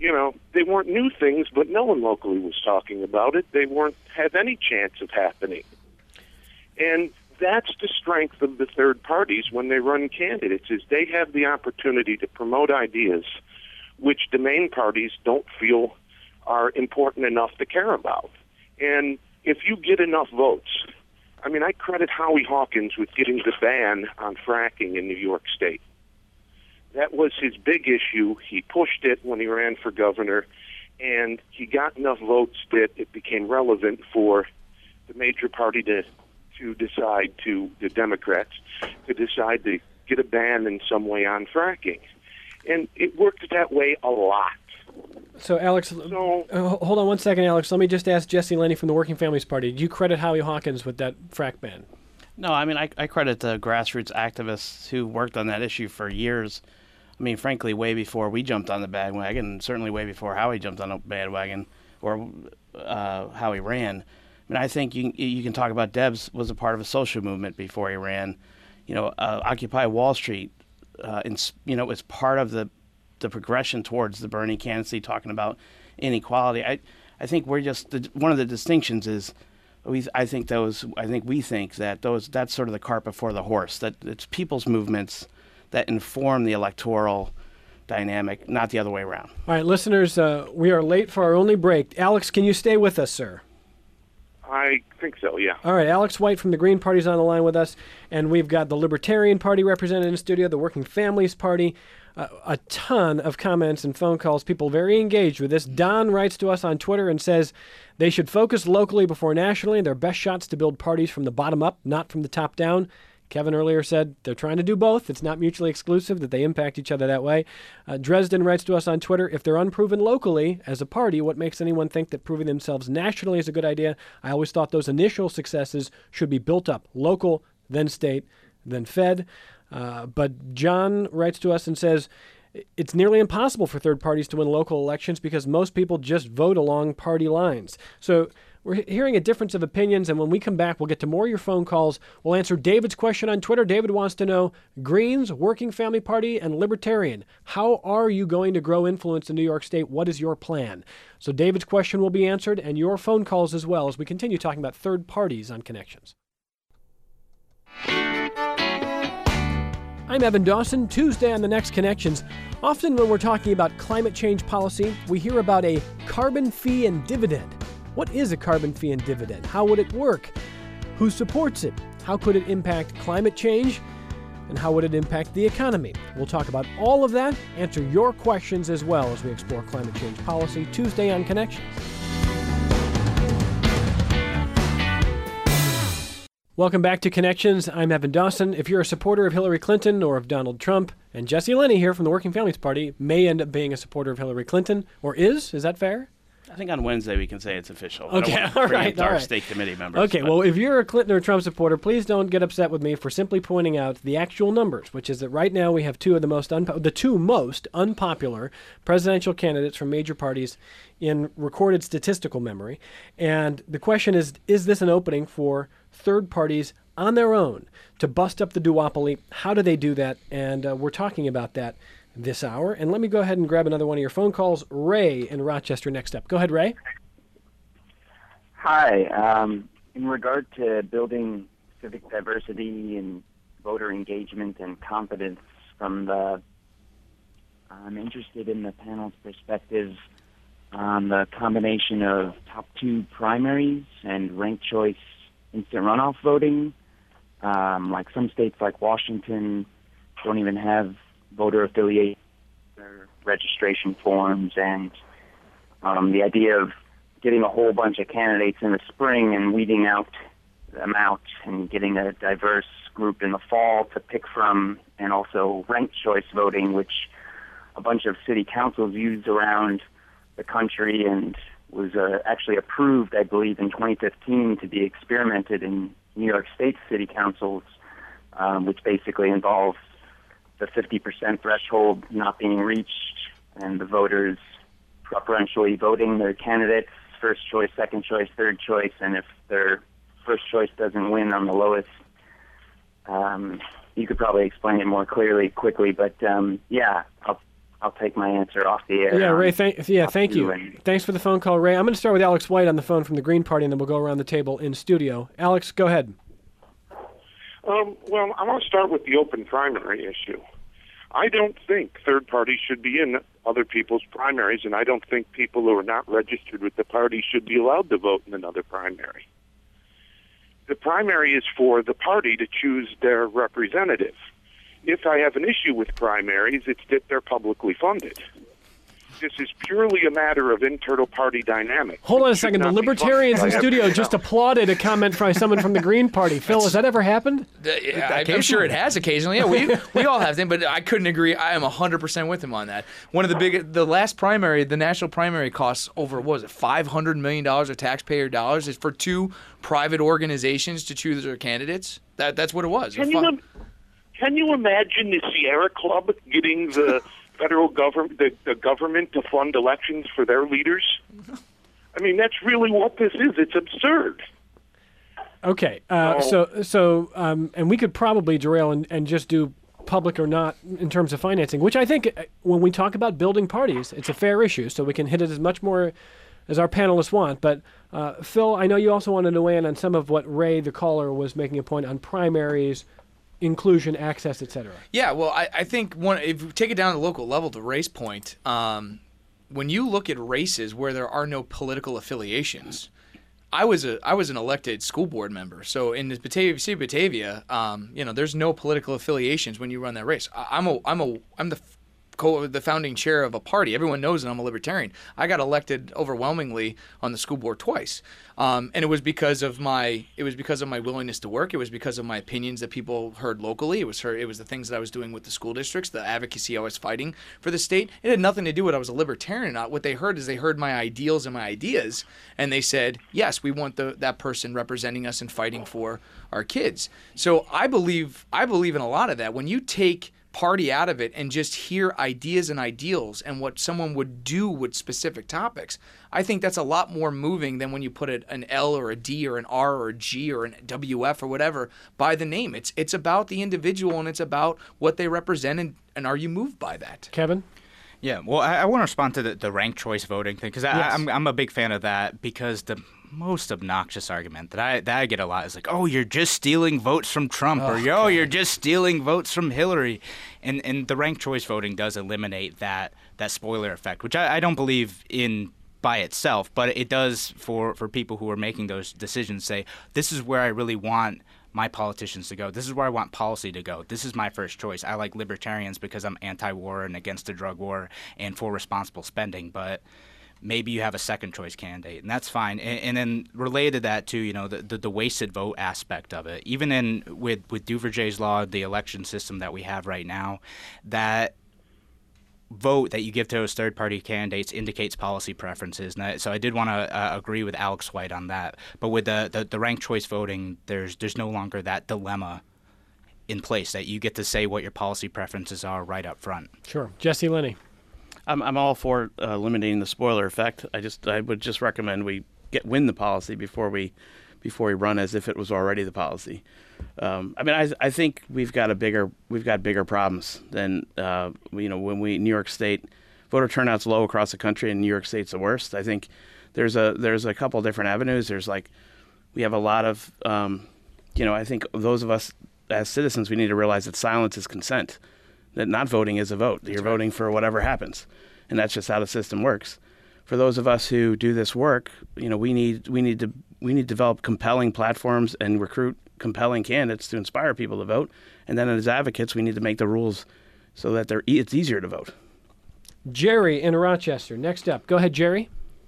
you know, they weren't new things, but no one locally was talking about it. They weren't have any chance of happening. And that's the strength of the third parties when they run candidates, is they have the opportunity to promote ideas which the main parties don't feel are important enough to care about. And if you get enough votes, I mean, I credit Howie Hawkins with getting the ban on fracking in New York State. That was his big issue. He pushed it when he ran for governor, and he got enough votes that it became relevant for the major party to to decide to, the Democrats, to decide to get a ban in some way on fracking. And it worked that way a lot. So, Alex, So, uh, hold on one second, Alex. Let me just ask Jesse Lenny from the Working Families Party. Do you credit Howie Hawkins with that frack ban? No, I mean, I, I credit the grassroots activists who worked on that issue for years. I mean, frankly, way before we jumped on the bandwagon, certainly way before Howie jumped on the bandwagon or uh, how he ran. I mean, I think you you can talk about Debs was a part of a social movement before he ran. You know, uh, Occupy Wall Street, uh, in, you know, was part of the the progression towards the Bernie candidacy, talking about inequality. I I think we're just the, one of the distinctions is we I think those I think we think that those that's sort of the cart before the horse. That it's people's movements that inform the electoral dynamic, not the other way around. All right, listeners, uh, we are late for our only break. Alex, can you stay with us, sir? I think so, yeah. All right, Alex White from the Green Party is on the line with us, and we've got the Libertarian Party represented in the studio, the Working Families Party, uh, a ton of comments and phone calls, people very engaged with this. Don writes to us on Twitter and says they should focus locally before nationally. Their best shots to build parties from the bottom up, not from the top down. Kevin earlier said they're trying to do both. It's not mutually exclusive, that they impact each other that way. Uh, Dresden writes to us on Twitter, if they're unproven locally as a party, what makes anyone think that proving themselves nationally is a good idea? I always thought those initial successes should be built up, local, then state, then fed. Uh, but John writes to us and says, it's nearly impossible for third parties to win local elections because most people just vote along party lines. So we're hearing a difference of opinions, and when we come back, we'll get to more of your phone calls. We'll answer David's question on Twitter. David wants to know, Greens, Working Family Party, and Libertarian, how are you going to grow influence in New York State? What is your plan? So David's question will be answered, and your phone calls as well, as we continue talking about third parties on Connections. I'm Evan Dawson. Tuesday on the next Connections. Often when we're talking about climate change policy, we hear about a carbon fee and dividend. What is a carbon fee and dividend? How would it work? Who supports it? How could it impact climate change? And how would it impact the economy? We'll talk about all of that, answer your questions as well as we explore climate change policy Tuesday on Connections. Welcome back to Connections. I'm Evan Dawson. If you're a supporter of Hillary Clinton or of Donald Trump, and Jesse Lenny here from the Working Families Party may end up being a supporter of Hillary Clinton, or is, is that fair? I think on Wednesday we can say it's official. Okay, I don't all bring right, it to all our right. state committee members. Okay, but- well, if you're a Clinton or Trump supporter, please don't get upset with me for simply pointing out the actual numbers, which is that right now we have two of the most unpo- the two most unpopular presidential candidates from major parties in recorded statistical memory. And the question is, is this an opening for third parties on their own to bust up the duopoly? How do they do that? And uh, we're talking about that this hour. And let me go ahead and grab another one of your phone calls. Ray in Rochester next up. Go ahead, Ray. Hi. Um, in regard to building civic diversity and voter engagement and confidence from the, I'm interested in the panel's perspective on the combination of top two primaries and ranked choice instant runoff voting. Um, like some states like Washington don't even have voter affiliation or registration forms, and um, the idea of getting a whole bunch of candidates in the spring and weeding out them out and getting a diverse group in the fall to pick from, and also ranked choice voting, which a bunch of city councils use around the country and was uh, actually approved, I believe, in twenty fifteen to be experimented in New York State city councils, um, which basically involves the fifty percent threshold not being reached and the voters preferentially voting their candidates, first choice, second choice, third choice, and if their first choice doesn't win on the lowest, um, you could probably explain it more clearly, quickly, but um, yeah, I'll, I'll take my answer off the air. Yeah, um, Ray. Thank yeah, thank you. and- Thanks for the phone call, Ray. I'm going to start with Alex White on the phone from the Green Party, and then we'll go around the table in studio. Alex, go ahead. Um, well, I want to start with the open primary issue. I don't think third parties should be in other people's primaries, and I don't think people who are not registered with the party should be allowed to vote in another primary. The primary is for the party to choose their representative. If I have an issue with primaries, it's that they're publicly funded. This is purely a matter of internal party dynamics. Hold on a It should second. The not be Libertarians in funded by studio everyone just else. applauded a comment by someone from the Green Party. Phil, has that ever happened? Uh, yeah, I, I'm sure it has occasionally. Yeah, we we all have them, but I couldn't agree. I am one hundred percent with him on that. One of the big, the last primary, the national primary costs over, what was it, five hundred million dollars of taxpayer dollars is for two private organizations to choose their candidates. That That's what it was. Can A you, fu- im- can you imagine the Sierra Club getting the federal government, the, the government to fund elections for their leaders? I mean, that's really what this is. It's absurd. Okay. Uh, So- so, so, um, and we could probably derail and, and just do public or not in terms of financing, which I think uh, when we talk about building parties, it's a fair issue, so we can hit it as much more as our panelists want. But uh, Phil, I know you also wanted to weigh in on some of what Ray, the caller, was making a point on primaries, inclusion, access, et cetera. Yeah, well, I, I think one if you take it down to the local level, to Ray's point, um, when you look at races where there are no political affiliations, I was a I was an elected school board member. So in the Batavia, city of Batavia, um, you know, there's no political affiliations when you run that race. I, I'm a I'm a I'm the co the founding chair of a party. Everyone knows that I'm a libertarian. I got elected overwhelmingly on the school board twice, um, and it was because of my it was because of my willingness to work. It was because of my opinions that people heard locally. It was her, it was the things that I was doing with the school districts, the advocacy I was fighting for the state. It had nothing to do with I was a libertarian or not. What they heard is they heard my ideals and my ideas, and they said, yes, we want the that person representing us and fighting for our kids. So I believe I believe in a lot of that. When you take party out of it and just hear ideas and ideals and what someone would do with specific topics, I think that's a lot more moving than when you put a, an L or a D or an R or a G or an W F or whatever by the name. It's it's about the individual and it's about what they represent, and, and are you moved by that? Kevin? Yeah, well, I, I want to respond to the, the ranked choice voting thing because Yes. I'm I'm a big fan of that, because the most obnoxious argument that I that I get a lot is like, oh, you're just stealing votes from Trump, or yo, you're just stealing votes from Hillary, and and the ranked choice voting does eliminate that that spoiler effect, which I, I don't believe in by itself, but it does for for people who are making those decisions say, this is where I really want my politicians to go. This is where I want policy to go. This is my first choice. I like libertarians because I'm anti-war and against the drug war and for responsible spending, but maybe you have a second choice candidate, and that's fine. And, and then related to that too, you know, the, the the wasted vote aspect of it. Even in with with Duverger's law, the election system that we have right now, that vote that you give to those third-party candidates indicates policy preferences. And I, so I did want to uh, agree with Alex White on that. But with the, the, the ranked choice voting, there's there's no longer that dilemma in place that you get to say what your policy preferences are right up front. Sure. Jesse Lenny. I'm I'm all for uh, eliminating the spoiler effect. I just I would just recommend we get win the policy before we before we run as if it was already the policy. Um, I mean, I I think we've got a bigger we've got bigger problems than uh, you know when we New York State voter turnout's low across the country, and New York State's the worst. I think there's a there's a couple different avenues. There's like we have a lot of um, you know I think those of us as citizens, we need to realize that silence is consent. That not voting is a vote. You're right. voting for whatever happens, and that's just how the system works. For those of us who do this work, you know, we need we need to we need to develop compelling platforms and recruit compelling candidates to inspire people to vote. And then as advocates, we need to make the rules so that they're e- it's easier to vote. Jerry in Rochester. Next up. Go ahead, Jerry.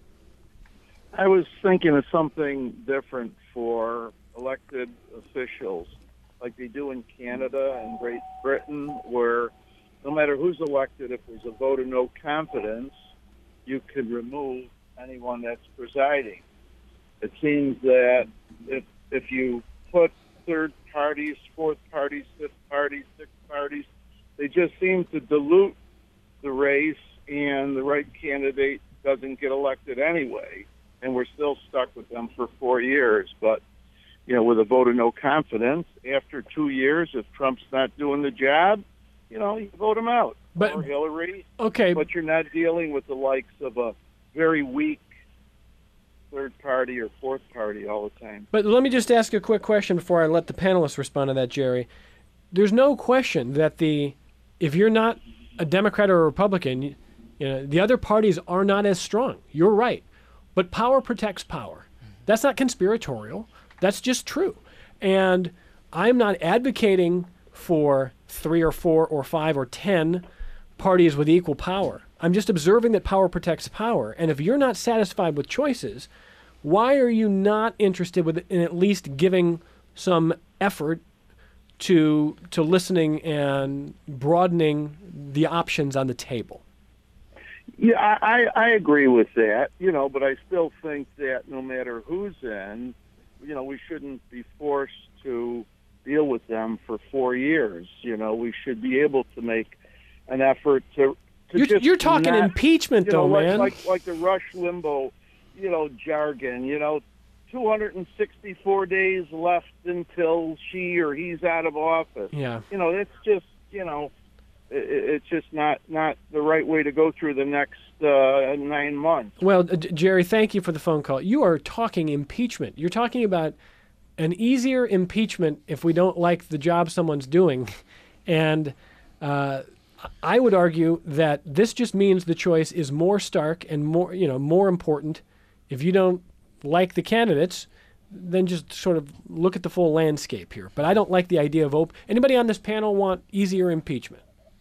I was thinking of something different for elected officials, like they do in Canada and Great Britain, where no matter who's elected, if there's a vote of no confidence, you can remove anyone that's presiding. It seems that if if you put third parties, fourth parties, fifth parties, sixth parties, they just seem to dilute the race, and the right candidate doesn't get elected anyway, and we're still stuck with them for four years. But you know, with a vote of no confidence, after two years, if Trump's not doing the job, you know, you vote him out. But- or Hillary. Okay, But you're not dealing with the likes of a very weak third party or fourth party all the time. but let me just ask a quick question before I let the panelists respond to that, Jerry. There's no question that the if you're not a Democrat or a Republican, you know, the other parties are not as strong. You're right. But power protects power. That's not conspiratorial. That's just true. And I'm not advocating for three or four or five or ten parties with equal power. I'm just observing that power protects power. And if you're not satisfied with choices, why are you not interested with in at least giving some effort to to listening and broadening the options on the table? Yeah, I, I I agree with that, you know, but I still think that no matter who's in, you know, we shouldn't be forced to deal with them for four years. You know, we should be able to make an effort to. to You're, just you're talking not, impeachment, you know, though, like, man. Like like the Rush Limbaugh, you know, jargon. You know, two hundred sixty-four days left until she or he's out of office. Yeah. You know, it's just you know. It's just not, not the right way to go through the next uh, nine months. Well, uh, Jerry, thank you for the phone call. You are talking impeachment. You're talking about an easier impeachment if we don't like the job someone's doing. And uh, I would argue that this just means the choice is more stark and more, you know, more important. If you don't like the candidates, then just sort of look at the full landscape here. But I don't like the idea of open. Anybody on this panel want easier impeachment?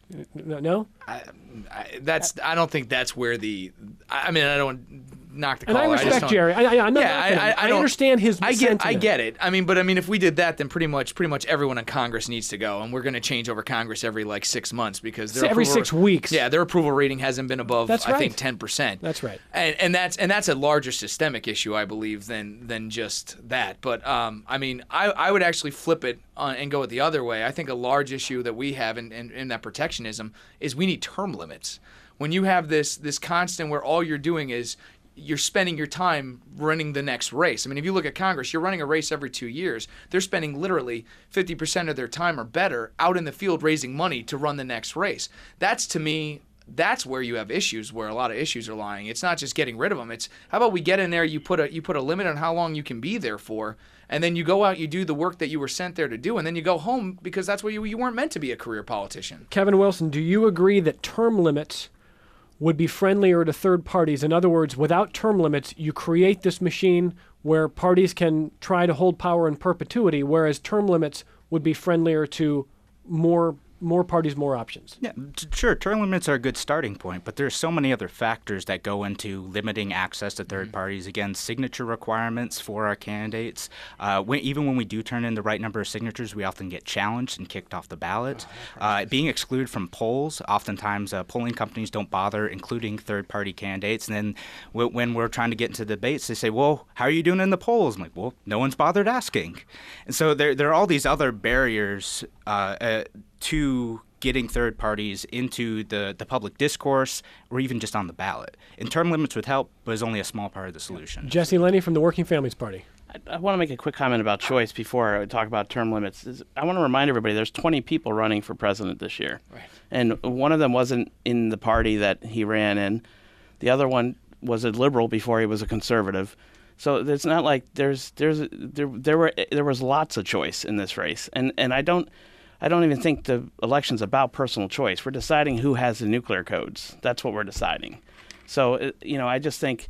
No? I, I, that's. I don't think that's where the. I mean, I don't knock the And caller. I just respect don't- Jerry. I, I, I'm not Yeah, knocking I- him. I- I I don't- understand his I get, sentiment. I get it. I mean, but I mean, if we did that, then pretty much, pretty much everyone in Congress needs to go, and we're going to change over Congress every like six months because their So every approval- six weeks. Yeah, their approval rating hasn't been above, That's I right. think, ten percent. That's right. And and that's and that's a larger systemic issue, I believe, than than just that. But um, I mean, I I would actually flip it on and go it the other way. I think a large issue that we have in, in, in that protectionism is we need term limits. When you have this this constant where all you're doing is you're spending your time running the next race. I mean, if you look at Congress, you're running a race every two years. They're spending literally fifty percent of their time or better out in the field raising money to run the next race. That's, to me, that's where you have issues, where a lot of issues are lying. It's not just getting rid of them. It's how about we get in there, you put a you put a limit on how long you can be there for, and then you go out, you do the work that you were sent there to do, and then you go home because that's where you, you weren't meant to be a career politician. Kevin Wilson, do you agree that term limits would be friendlier to third parties? In other words, without term limits, you create this machine where parties can try to hold power in perpetuity, whereas term limits would be friendlier to more more parties, more options. Yeah, t- sure. Term limits are a good starting point, but there's so many other factors that go into limiting access to third parties. Again, signature requirements for our candidates. Uh, when, even when we do turn in the right number of signatures, we often get challenged and kicked off the ballot. Uh, being excluded from polls, oftentimes uh, polling companies don't bother including third-party candidates. And then w- when we're trying to get into debates, they say, well, how are you doing in the polls? I'm like, well, no one's bothered asking. And so there, there are all these other barriers uh, uh, to getting third parties into the, the public discourse or even just on the ballot. And term limits would help, but is only a small part of the solution. Jesse Lenny from the Working Families Party. I, I want to make a quick comment about choice before I talk about term limits. Is I want to remind everybody there's twenty people running for president this year. Right. And one of them wasn't in the party that he ran in. The other one was a liberal before he was a conservative. So it's not like there's there's there there were there was lots of choice in this race. And and I don't I don't even think the election's about personal choice. We're deciding who has the nuclear codes. That's what we're deciding. So, you know, I just think,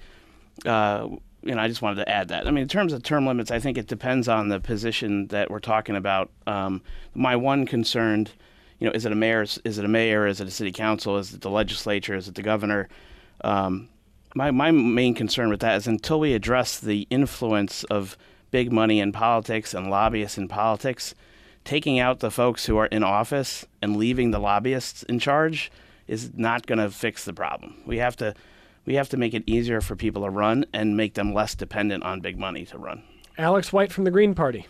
uh, you know, I just wanted to add that. I mean, in terms of term limits, I think it depends on the position that we're talking about. Um, my one concern, you know, is it a mayor? Is it a mayor? Is it a city council? Is it the legislature? Is it the governor? Um, my my main concern with that is until we address the influence of big money in politics and lobbyists in politics, taking out the folks who are in office and leaving the lobbyists in charge is not going to fix the problem. We have to we have to make it easier for people to run and make them less dependent on big money to run. Alex White from the Green Party.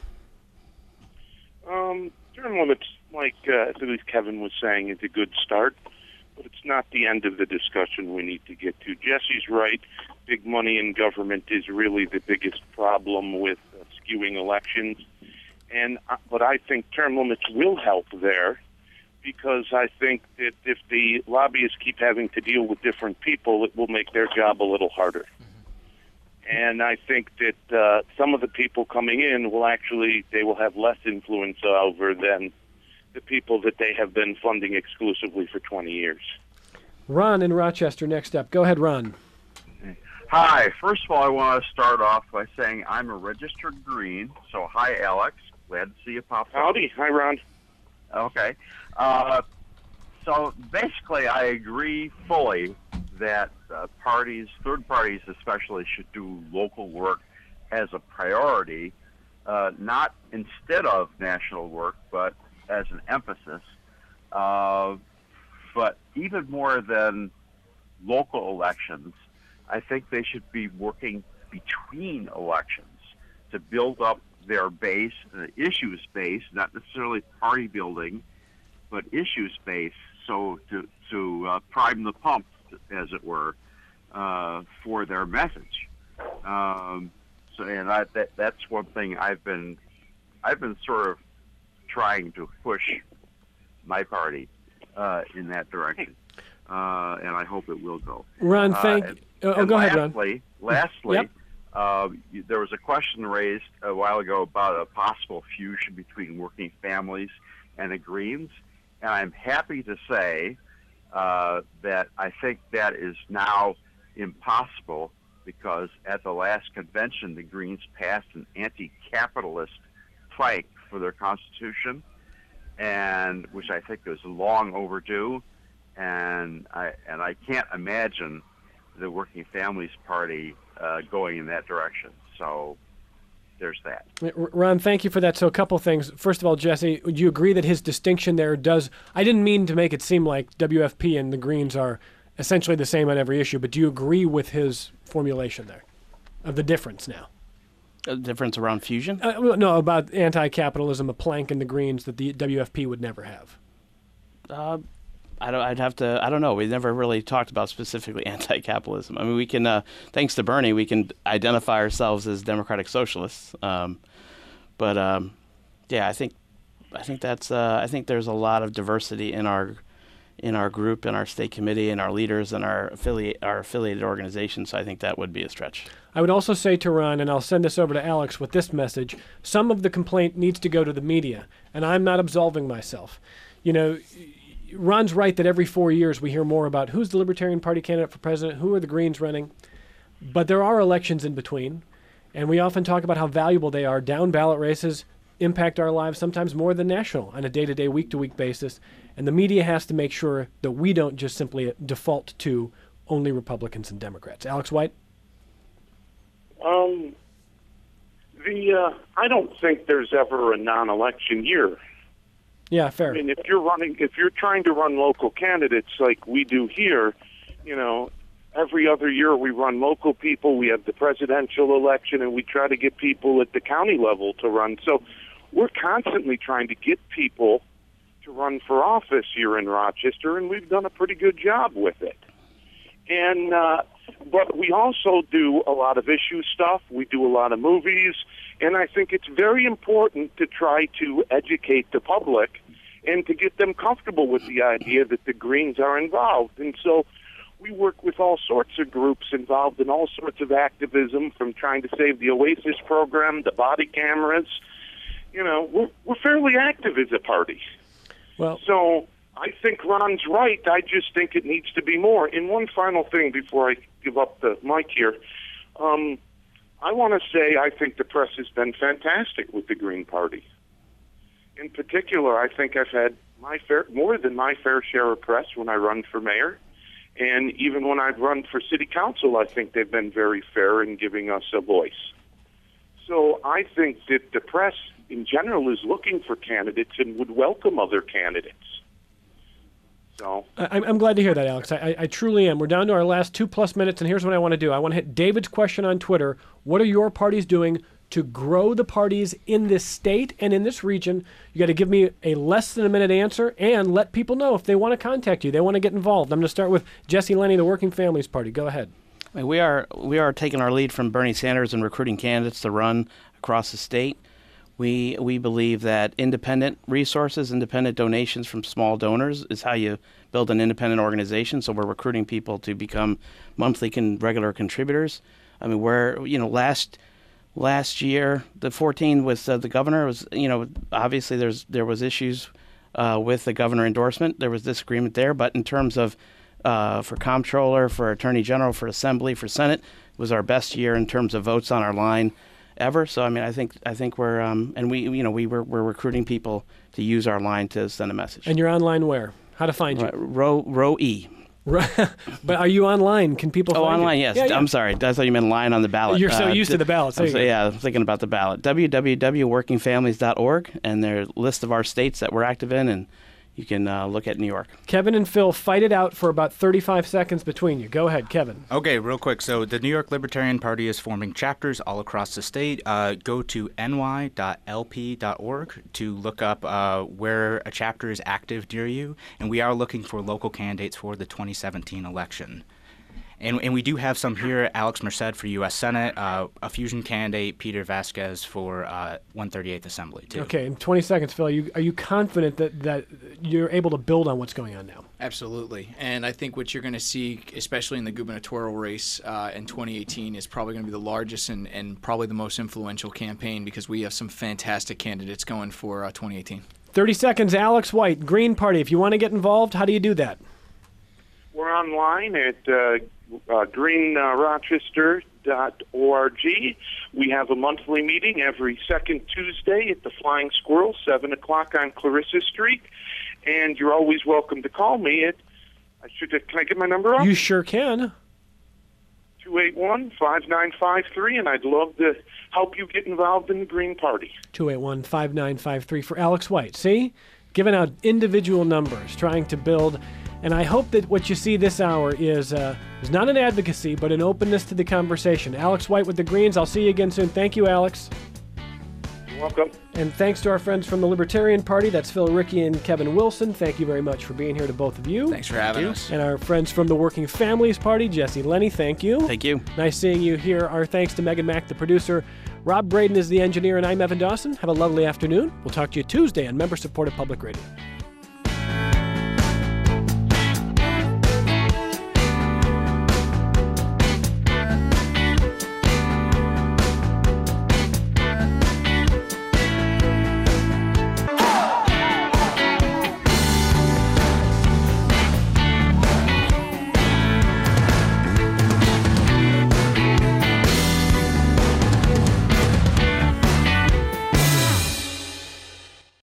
Um, term limits, like uh, at least Kevin was saying, is a good start, but it's not the end of the discussion we need to get to. Jesse's right. Big money in government is really the biggest problem with uh, skewing elections. And uh, but I think term limits will help there because I think that if the lobbyists keep having to deal with different people, it will make their job a little harder. And I think that uh, some of the people coming in will actually, they will have less influence over than the people that they have been funding exclusively for twenty years. Ron in Rochester next up. Go ahead, Ron. Hi. First of all, I want to start off by saying I'm a registered Green. So, hi, Alex. Glad to see you pop up. Howdy. Hi, Ron. Okay. Uh, so, basically, I agree fully that uh, parties, third parties especially, should do local work as a priority, uh, not instead of national work, but as an emphasis. Uh, but even more than local elections, I think they should be working between elections to build up their base, uh, issues base, not necessarily party building, but issues base, so to, to uh, prime the pump, as it were, uh, for their message. Um, so, and I, that, that's one thing I've been, I've been sort of trying to push my party uh, in that direction, uh, and I hope it will go. Ron, thank. Uh, and, oh, and go lastly, ahead, Ron. Lastly, Yep. uh, there was a question raised a while ago about a possible fusion between working families and the Greens, and I'm happy to say uh, that I think that is now impossible because at the last convention, the Greens passed an anti-capitalist plank for their constitution, and which I think is long overdue, and I and I can't imagine the Working Families Party uh, going in that direction. So there's that. Ron, thank you for that. So a couple things. First of all, Jesse, would you agree that his distinction there does, I didn't mean to make it seem like W F P and the Greens are essentially the same on every issue, but do you agree with his formulation there of the difference now? A difference around fusion? Uh, no, about anti-capitalism, a plank in the Greens that the W F P would never have. Uh, I don't, I'd have to, I don't know. We never really talked about specifically anti-capitalism. I mean, we can, uh, thanks to Bernie, we can identify ourselves as democratic socialists. Um, but um, yeah, I think, I think that's, uh, I think there's a lot of diversity in our, in our group, in our state committee, and our leaders, and our affiliate, our affiliated organizations. So I think that would be a stretch. I would also say to Ron, and I'll send this over to Alex with this message, some of the complaint needs to go to the media, and I'm not absolving myself. You know, Ron's right that every four years we hear more about who's the Libertarian Party candidate for president, who are the Greens running, but there are elections in between, and we often talk about how valuable they are. Down ballot races impact our lives sometimes more than national on a day-to-day, week-to-week basis, and the media has to make sure that we don't just simply default to only Republicans and Democrats. Alex White? Um, the uh, I don't think there's ever a non-election year. Yeah, fair. I mean, if you're running, if you're trying to run local candidates like we do here, you know, every other year we run local people. We have the presidential election, and we try to get people at the county level to run. So we're constantly trying to get people to run for office here in Rochester, and we've done a pretty good job with it. And uh, but we also do a lot of issue stuff. We do a lot of movies, and I think it's very important to try to educate the public and to get them comfortable with the idea that the Greens are involved. And so we work with all sorts of groups involved in all sorts of activism, from trying to save the Oasis program, the body cameras. You know, we're, we're fairly active as a party. Well, so I think Ron's right. I just think it needs to be more. And one final thing before I give up the mic here. Um, I want to say I think the press has been fantastic with the Green Party. In particular, I think I've had my fair, more than my fair share of press when I run for mayor. And even when I've run for city council, I think they've been very fair in giving us a voice. So I think that the press in general is looking for candidates and would welcome other candidates. So I, I'm glad to hear that, Alex. I, I truly am. We're down to our last two plus minutes, and here's what I want to do. I want to hit David's question on Twitter. What are your parties doing to grow the parties in this state and in this region? You got to give me a less than a minute answer and let people know if they want to contact you, they want to get involved. I'm going to start with Jesse Lenny, the Working Families Party. Go ahead. I mean, we are we are taking our lead from Bernie Sanders and recruiting candidates to run across the state. We we believe that independent resources, independent donations from small donors is how you build an independent organization. So we're recruiting people to become monthly con- regular contributors. I mean, we're, you know, last last year, the fourteen with uh, the governor was, you know, obviously there's there was issues uh, with the governor endorsement. There was disagreement there. But in terms of uh, for comptroller, for attorney general, for assembly, for Senate, it was our best year in terms of votes on our line ever. So I mean, I think I think we're um, and we you know we were we're recruiting people to use our line to send a message. And you're online where? How to find you? Row row E. But are you online? Can people oh, find online, you? yes. Yeah, yeah. I'm sorry. I thought you meant line on the ballot. You're so uh, used to the ballots. So, yeah, I'm thinking about the ballot. w w w dot working families dot org, and there's a list of our states that we're active in, and you can uh, look at New York. Kevin and Phil, fight it out for about thirty-five seconds between you. Go ahead, Kevin. Okay, real quick. So the New York Libertarian Party is forming chapters all across the state. Uh, go to n y dot l p dot org to look up uh, where a chapter is active near you. And we are looking for local candidates for the twenty seventeen election. And, and we do have some here. Alex Merced for U S Senate, uh, a Fusion candidate, Peter Vasquez for uh, one thirty-eighth Assembly, too. Okay, in twenty seconds, Phil, are you, are you confident that, that you're able to build on what's going on now? Absolutely. And I think what you're going to see, especially in the gubernatorial race uh, in twenty eighteen, is probably going to be the largest and, and probably the most influential campaign because we have some fantastic candidates going for uh, twenty eighteen. thirty seconds, Alex White, Green Party. If you want to get involved, how do you do that? We're online at uh, uh, green rochester dot org. We have a monthly meeting every second Tuesday at the Flying Squirrel, seven o'clock on Clarissa Street. And you're always welcome to call me at, I should, can I get my number up? You sure can. two eight one, five nine five three, and I'd love to help you get involved in the Green Party. two eight one, five nine five three for Alex White. See? Giving out individual numbers, trying to build. And I hope that what you see this hour is uh, is not an advocacy, but an openness to the conversation. Alex White with the Greens. I'll see you again soon. Thank you, Alex. You're welcome. And thanks to our friends from the Libertarian Party. That's Phil Rickey and Kevin Wilson. Thank you very much for being here to both of you. Thanks for having us. And our friends from the Working Families Party, Jesse Lenny, thank you. Thank you. Nice seeing you here. Our thanks to Megan Mack, the producer. Rob Braden is the engineer, and I'm Evan Dawson. Have a lovely afternoon. We'll talk to you Tuesday on member-supported public radio.